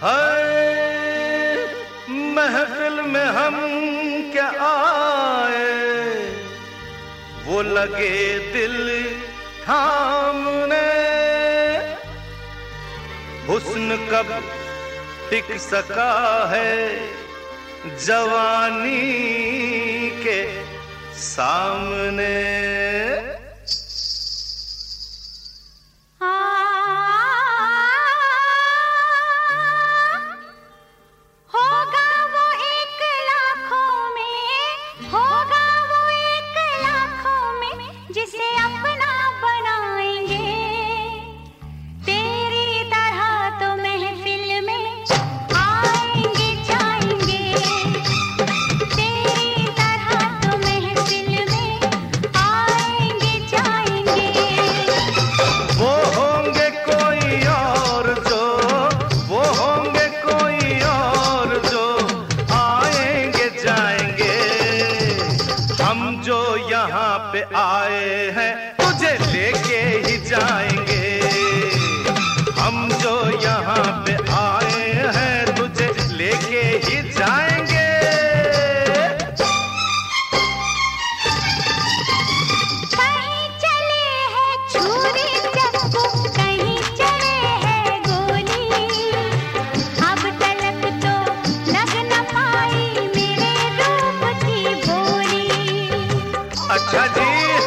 हाय महफिल में हम क्या आए, वो लगे दिल थामने। हुस्न कब टिक सका है जवानी के सामने। जो यहाँ पे आए हैं तुझे लेके ही जाएंगे। हम जो यहाँ पे आए हैं तुझे लेके ही जाएंगे। कहीं चले हैं छुरी चाकू, कहीं चले हैं गोली, अब तलक तो लग न पाई मेरे रूप की बोली। अच्छा जी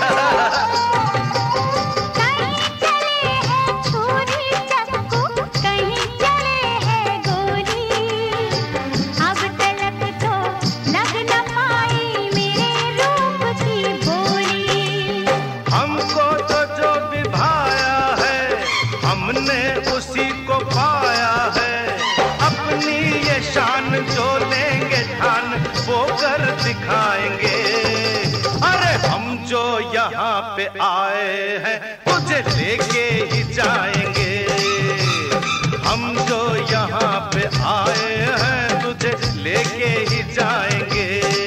कहीं चले हैं छुरी चाकू, कहीं चले हैं गोली, अब तलक तो लग न पाई मेरे रूप की बोली। हमको तो जो विभाया है हमने उसी को पाया है। अपनी ये शान जो लेंगे ठान वो कर दिखाएंगे। अरे हम जो यहाँ पे आए हैं तुझे लेके ही जाएंगे। हम जो यहाँ पे आए हैं तुझे लेके ही जाएंगे।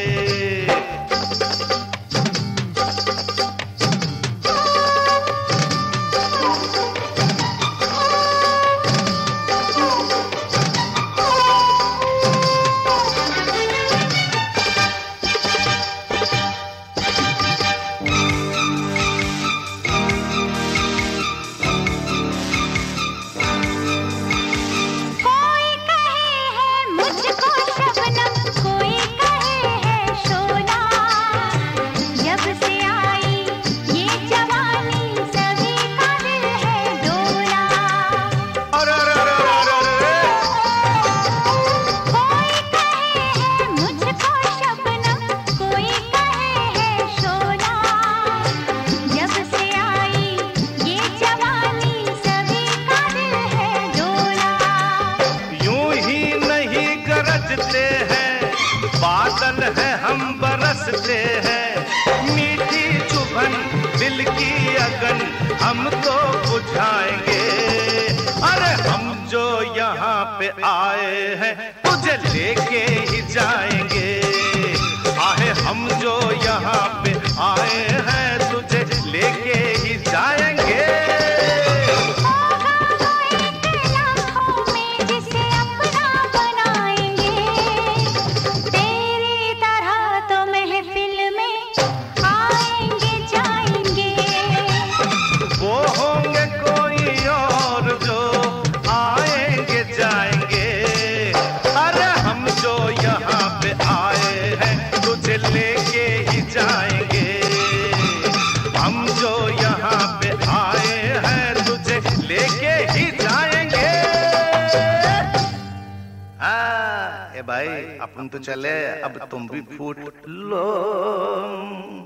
बादल है हम बरसते हैं, मीठी चुभन दिल की अगन हम तो बुझाएंगे। अरे हम जो यहाँ पे आए हैं तुझे लेके ही जाएंगे। आहे हम जो यहाँ पे आए हैं तुझे लेके ही जाएंगे। लेके ही जाएंगे। हम जो यहाँ पे आए हैं तुझे लेके ही जाएंगे। ए भाई अपन तो चले, अब तुम भी फूट लो।